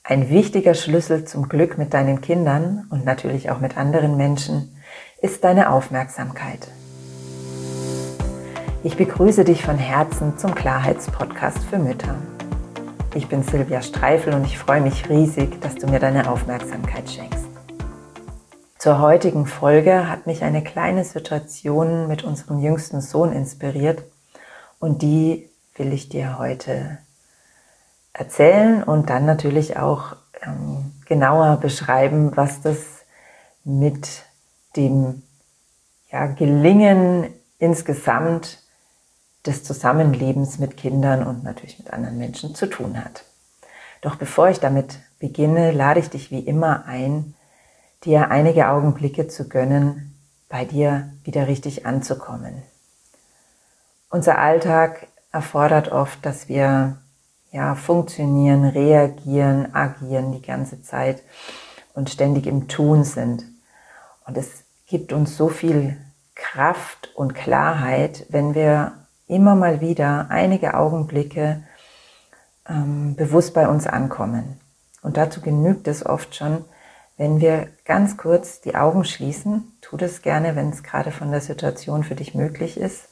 Ein wichtiger Schlüssel zum Glück mit deinen Kindern und natürlich auch mit anderen Menschen ist deine Aufmerksamkeit. Ich begrüße dich von Herzen zum Klarheitspodcast für Mütter. Ich bin Silvia Streifel und ich freue mich riesig, dass du mir deine Aufmerksamkeit schenkst. Zur heutigen Folge hat mich eine kleine Situation mit unserem jüngsten Sohn inspiriert und die will ich dir heute erzählen und dann natürlich auch genauer beschreiben, was das mit dem Gelingen insgesamt des Zusammenlebens mit Kindern und natürlich mit anderen Menschen zu tun hat. Doch bevor ich damit beginne, lade ich dich wie immer ein, dir einige Augenblicke zu gönnen, bei dir wieder richtig anzukommen. Unser Alltag erfordert oft, dass wir funktionieren, reagieren, agieren die ganze Zeit und ständig im Tun sind. Und es gibt uns so viel Kraft und Klarheit, wenn wir immer mal wieder einige Augenblicke bewusst bei uns ankommen. Und dazu genügt es oft schon, wenn wir ganz kurz die Augen schließen. Tu das gerne, wenn es gerade von der Situation für dich möglich ist.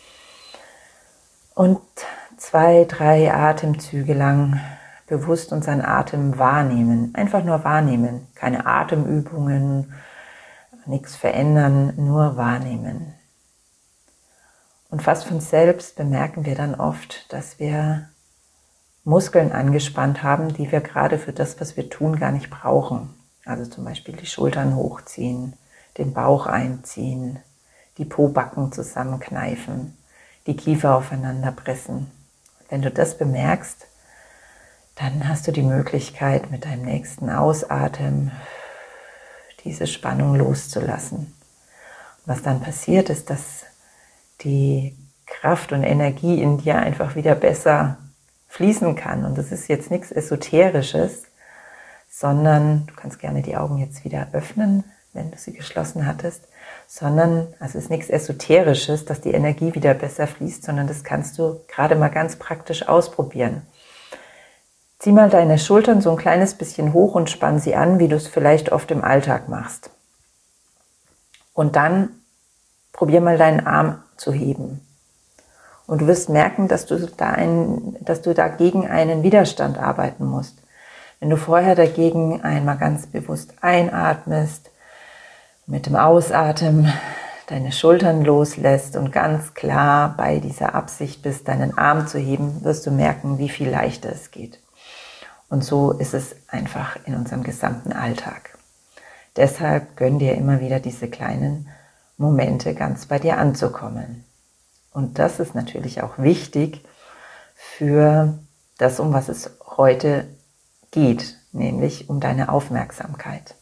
Und 2, 3 Atemzüge lang bewusst unseren Atem wahrnehmen. Einfach nur wahrnehmen. Keine Atemübungen, nichts verändern, nur wahrnehmen. Und fast von selbst bemerken wir dann oft, dass wir Muskeln angespannt haben, die wir gerade für das, was wir tun, gar nicht brauchen. Also zum Beispiel die Schultern hochziehen, den Bauch einziehen, die Pobacken zusammenkneifen, die Kiefer aufeinander pressen. Wenn du das bemerkst, dann hast du die Möglichkeit, mit deinem nächsten Ausatmen diese Spannung loszulassen. Was dann passiert, ist, dass die Kraft und Energie in dir einfach wieder besser fließen kann. Und das ist jetzt nichts Esoterisches, sondern, du kannst gerne die Augen jetzt wieder öffnen, wenn du sie geschlossen hattest, sondern es ist nichts Esoterisches, dass die Energie wieder besser fließt, sondern das kannst du gerade mal ganz praktisch ausprobieren. Zieh mal deine Schultern so ein kleines bisschen hoch und spann sie an, wie du es vielleicht oft im Alltag machst. Und dann probier mal deinen Arm zu heben. Und du wirst merken, dass du dagegen einen Widerstand arbeiten musst. Wenn du vorher dagegen einmal ganz bewusst einatmest, mit dem Ausatmen deine Schultern loslässt und ganz klar bei dieser Absicht bist, deinen Arm zu heben, wirst du merken, wie viel leichter es geht. Und so ist es einfach in unserem gesamten Alltag. Deshalb gönn dir immer wieder diese kleinen Momente, ganz bei dir anzukommen. Und das ist natürlich auch wichtig für das, um was es heute geht, nämlich um deine Aufmerksamkeit.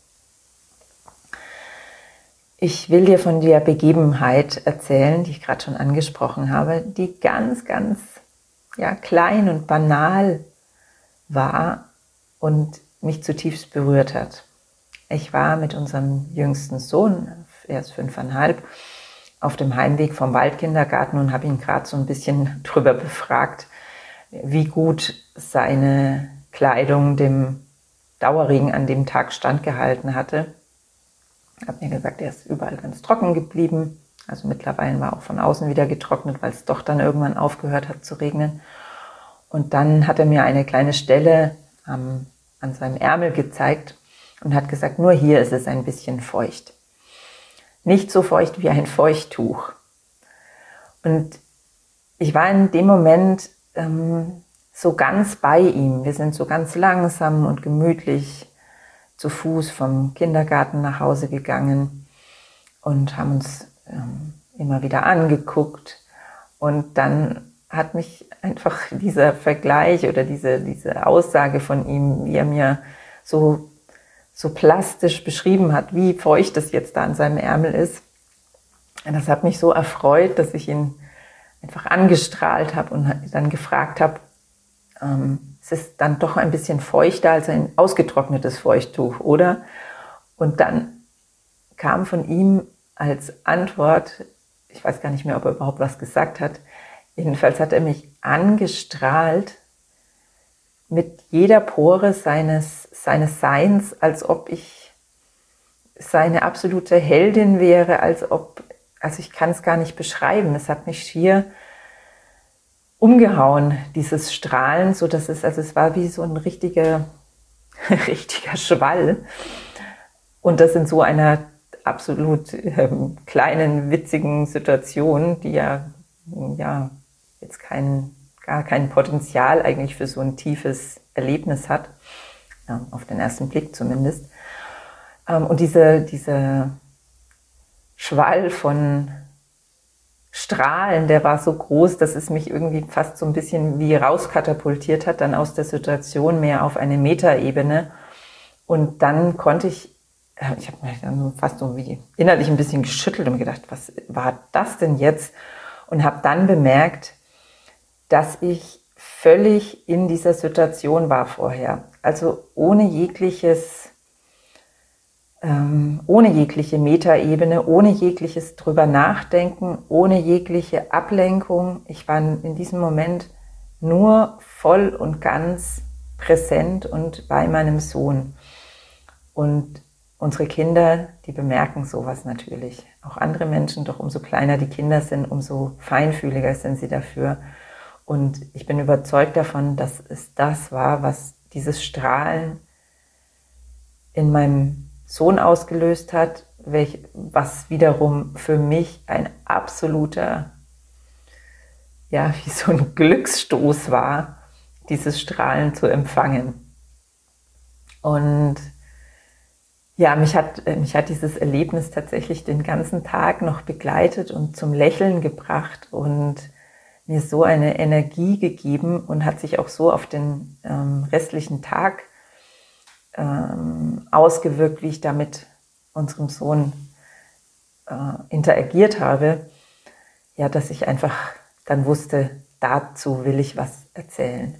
Ich will dir von der Begebenheit erzählen, die ich gerade schon angesprochen habe, die ganz, ganz klein und banal war und mich zutiefst berührt hat. Ich war mit unserem jüngsten Sohn, er ist 5,5, auf dem Heimweg vom Waldkindergarten und habe ihn gerade so ein bisschen drüber befragt, wie gut seine Kleidung dem Dauerregen an dem Tag standgehalten hatte. Ich habe mir gesagt, er ist überall ganz trocken geblieben. Also mittlerweile war auch von außen wieder getrocknet, weil es doch dann irgendwann aufgehört hat zu regnen. Und dann hat er mir eine kleine Stelle an seinem Ärmel gezeigt und hat gesagt, nur hier ist es ein bisschen feucht. Nicht so feucht wie ein Feuchttuch. Und ich war in dem Moment so ganz bei ihm. Wir sind so ganz langsam und gemütlich zu Fuß vom Kindergarten nach Hause gegangen und haben uns immer wieder angeguckt. Und dann hat mich einfach dieser Vergleich oder diese Aussage von ihm, wie er mir so plastisch beschrieben hat, wie feucht es jetzt da an seinem Ärmel ist. Und das hat mich so erfreut, dass ich ihn einfach angestrahlt habe und dann gefragt habe, es ist dann doch ein bisschen feuchter als ein ausgetrocknetes Feuchttuch, oder? Und dann kam von ihm als Antwort, ich weiß gar nicht mehr, ob er überhaupt was gesagt hat, jedenfalls hat er mich angestrahlt mit jeder Pore seines Seins, als ob ich seine absolute Heldin wäre, also ich kann es gar nicht beschreiben. Es hat mich schier umgehauen, dieses Strahlen, so dass es war wie so ein richtiger Schwall. Und das in so einer absolut kleinen, witzigen Situation, die ja jetzt gar kein Potenzial eigentlich für so ein tiefes Erlebnis hat, auf den ersten Blick zumindest. Und dieser Schwall von Strahlen, der war so groß, dass es mich irgendwie fast so ein bisschen wie rauskatapultiert hat, dann aus der Situation mehr auf eine Metaebene. Und dann konnte ich habe mich dann fast so wie innerlich ein bisschen geschüttelt und gedacht, was war das denn jetzt? Und habe dann bemerkt, dass ich völlig in dieser Situation war vorher. Also ohne jegliche Metaebene, ohne jegliches drüber nachdenken, ohne jegliche Ablenkung. Ich war in diesem Moment nur voll und ganz präsent und bei meinem Sohn. Und unsere Kinder, die bemerken sowas natürlich. Auch andere Menschen, doch umso kleiner die Kinder sind, umso feinfühliger sind sie dafür. Und ich bin überzeugt davon, dass es das war, was dieses Strahlen in meinem Sohn ausgelöst hat, was wiederum für mich ein absoluter, wie so ein Glücksstoß war, dieses Strahlen zu empfangen. Und ja, mich hat dieses Erlebnis tatsächlich den ganzen Tag noch begleitet und zum Lächeln gebracht und mir so eine Energie gegeben und hat sich auch so auf den restlichen Tag ausgewirkt, wie ich da mit unserem Sohn interagiert habe, ja, dass ich einfach dann wusste, dazu will ich was erzählen.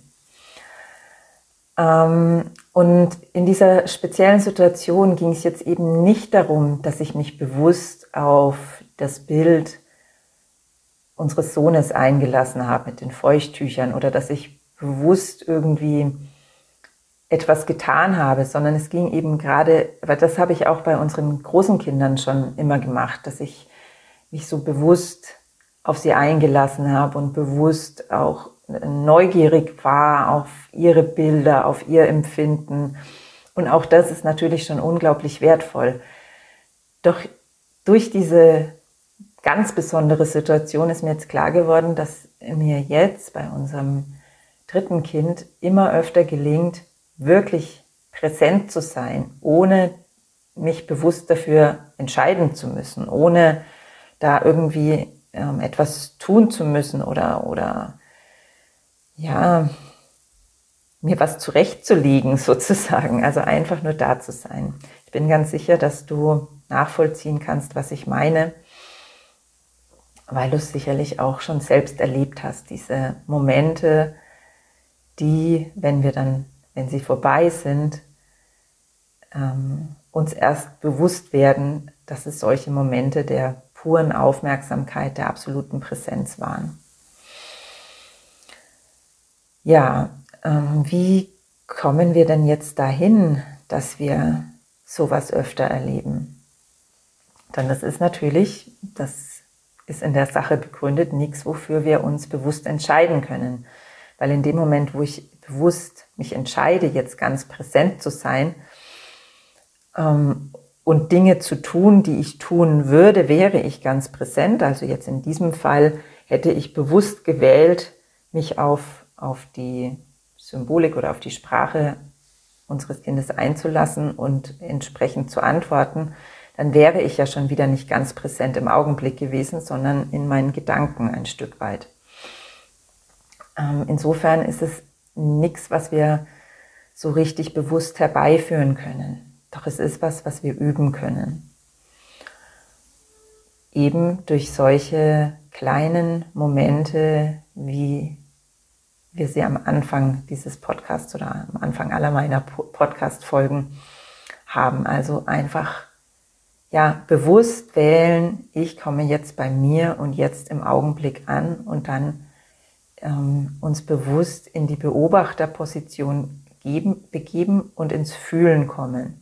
Und in dieser speziellen Situation ging es jetzt eben nicht darum, dass ich mich bewusst auf das Bild unseres Sohnes eingelassen habe mit den Feuchttüchern oder dass ich bewusst irgendwie etwas getan habe, sondern es ging eben gerade, weil das habe ich auch bei unseren großen Kindern schon immer gemacht, dass ich mich so bewusst auf sie eingelassen habe und bewusst auch neugierig war auf ihre Bilder, auf ihr Empfinden. Und auch das ist natürlich schon unglaublich wertvoll. Doch durch diese ganz besondere Situation ist mir jetzt klar geworden, dass mir jetzt bei unserem dritten Kind immer öfter gelingt, wirklich präsent zu sein, ohne mich bewusst dafür entscheiden zu müssen, ohne da irgendwie etwas tun zu müssen oder mir was zurechtzulegen sozusagen, also einfach nur da zu sein. Ich bin ganz sicher, dass du nachvollziehen kannst, was ich meine, weil du es sicherlich auch schon selbst erlebt hast, diese Momente, die, wenn sie vorbei sind, uns erst bewusst werden, dass es solche Momente der puren Aufmerksamkeit, der absoluten Präsenz waren. Ja, wie kommen wir denn jetzt dahin, dass wir sowas öfter erleben? Denn das ist in der Sache begründet, nichts, wofür wir uns bewusst entscheiden können. Weil in dem Moment, wo ich bewusst mich entscheide, jetzt ganz präsent zu sein und Dinge zu tun, die ich tun würde, wäre ich ganz präsent. Also jetzt in diesem Fall hätte ich bewusst gewählt, mich auf die Symbolik oder auf die Sprache unseres Kindes einzulassen und entsprechend zu antworten, dann wäre ich ja schon wieder nicht ganz präsent im Augenblick gewesen, sondern in meinen Gedanken ein Stück weit. Insofern ist es nichts, was wir so richtig bewusst herbeiführen können. Doch es ist was wir üben können. Eben durch solche kleinen Momente, wie wir sie am Anfang dieses Podcasts oder am Anfang aller meiner Podcast-Folgen haben. Also einfach bewusst wählen, ich komme jetzt bei mir und jetzt im Augenblick an und dann uns bewusst in die Beobachterposition begeben und ins Fühlen kommen.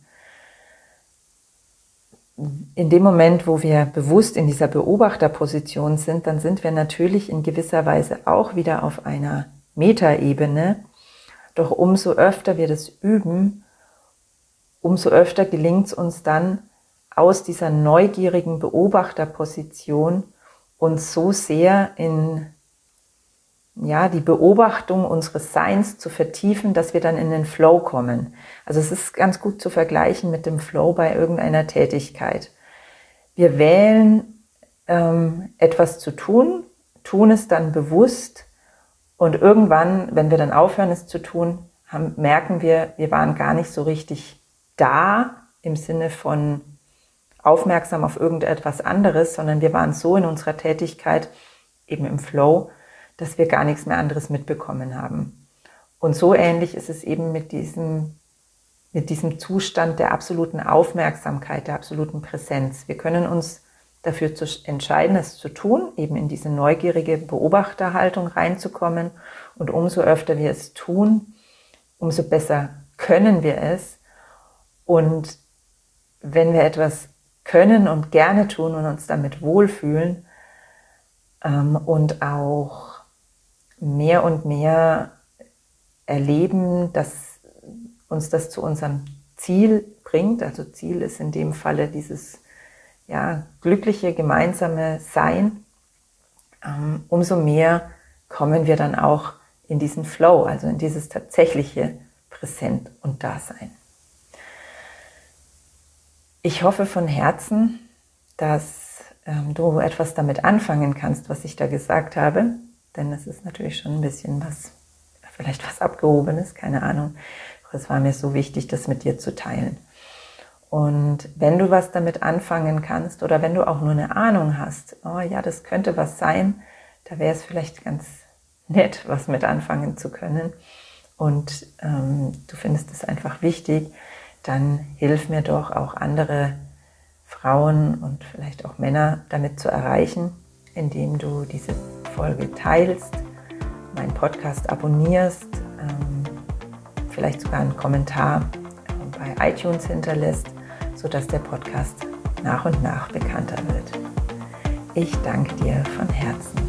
In dem Moment, wo wir bewusst in dieser Beobachterposition sind, dann sind wir natürlich in gewisser Weise auch wieder auf einer Metaebene. Doch umso öfter wir das üben, umso öfter gelingt es uns dann, aus dieser neugierigen Beobachterposition uns so sehr in die Beobachtung unseres Seins zu vertiefen, dass wir dann in den Flow kommen. Also es ist ganz gut zu vergleichen mit dem Flow bei irgendeiner Tätigkeit. Wir wählen etwas zu tun, tun es dann bewusst und irgendwann, wenn wir dann aufhören, es zu tun, merken wir waren gar nicht so richtig da im Sinne von aufmerksam auf irgendetwas anderes, sondern wir waren so in unserer Tätigkeit, eben im Flow, dass wir gar nichts mehr anderes mitbekommen haben. Und so ähnlich ist es eben mit diesem Zustand der absoluten Aufmerksamkeit, der absoluten Präsenz. Wir können uns dafür entscheiden, es zu tun, eben in diese neugierige Beobachterhaltung reinzukommen. Und umso öfter wir es tun, umso besser können wir es. Und wenn wir etwas können und gerne tun und uns damit wohlfühlen und auch mehr und mehr erleben, dass uns das zu unserem Ziel bringt. Also Ziel ist in dem Falle dieses glückliche gemeinsame Sein. Umso mehr kommen wir dann auch in diesen Flow, also in dieses tatsächliche Präsent und Dasein. Ich hoffe von Herzen, dass du etwas damit anfangen kannst, was ich da gesagt habe. Denn das ist natürlich schon ein bisschen vielleicht was Abgehobenes, keine Ahnung. Aber es war mir so wichtig, das mit dir zu teilen. Und wenn du was damit anfangen kannst oder wenn du auch nur eine Ahnung hast, oh ja, das könnte was sein, da wäre es vielleicht ganz nett, was mit anfangen zu können. Und du findest es einfach wichtig, dann hilf mir doch auch andere Frauen und vielleicht auch Männer damit zu erreichen, indem du diese Folge teilst, meinen Podcast abonnierst, vielleicht sogar einen Kommentar bei iTunes hinterlässt, sodass der Podcast nach und nach bekannter wird. Ich danke dir von Herzen.